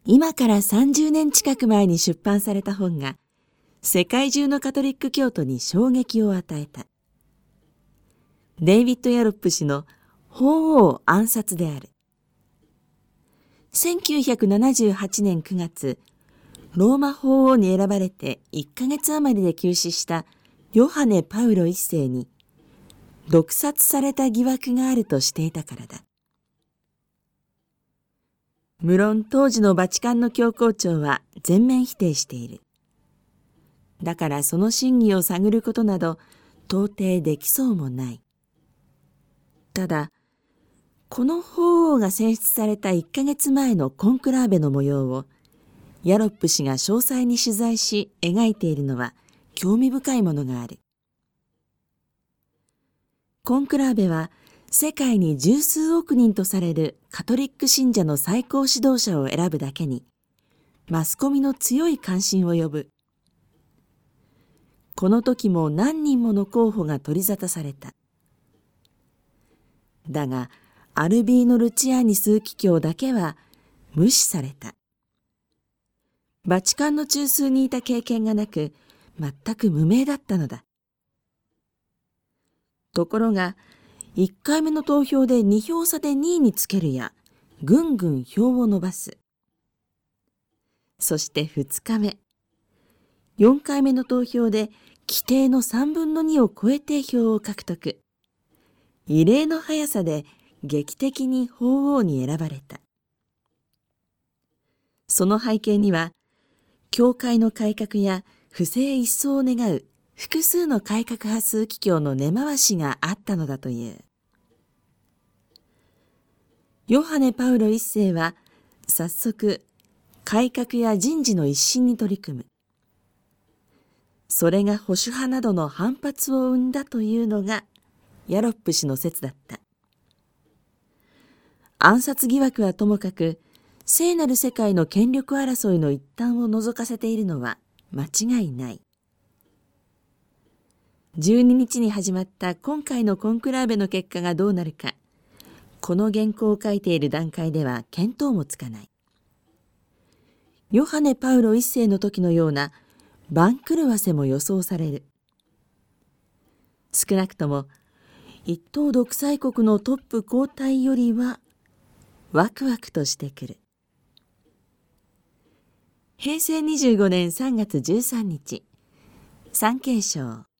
今から30年近く前に出版された本が世界中のカトリック教徒に衝撃を与えた。デイビッド・ヤロップ氏の法王暗殺である。1978年9月、ローマ法王に選ばれて1ヶ月余りで急死したヨハネ・パウロ一世に毒殺された疑惑があるとしていたからだ。無論当時のバチカンの教皇庁は全面否定している。だからその真偽を探ることなど到底できそうもない。ただ、この法王が選出された1ヶ月前のコンクラーベの模様をヤロップ氏が詳細に取材し描いているのは興味深いものがある。コンクラーベは世界に十数億人とされるカトリック信者の最高指導者を選ぶだけにマスコミの強い関心を呼ぶ。この時も何人もの候補が取り沙汰された。だがアルビーノ・ルチアーニ枢機卿だけは無視された。バチカンの中枢にいた経験がなく全く無名だったのだ。ところが1回目の投票で2票差で2位につけるや、ぐんぐん票を伸ばす。そして2日目、4回目の投票で規定の3分の2を超えて票を獲得。異例の速さで劇的に法王に選ばれた。その背景には、教会の改革や不正一掃を願う複数の改革派枢機卿の根回しがあったのだという。ヨハネ・パウロ一世は早速改革や人事の一新に取り組む。それが保守派などの反発を生んだというのがヤロップ氏の説だった。暗殺疑惑はともかく、聖なる世界の権力争いの一端を覗かせているのは間違いない。12日に始まった今回のコンクラーベの結果がどうなるか、この原稿を書いている段階では見当もつかない。ヨハネ・パウロ一世の時のような番狂わせも予想される。少なくとも一党独裁国のトップ交代よりはワクワクとしてくる。平成25年3月13日、産経省。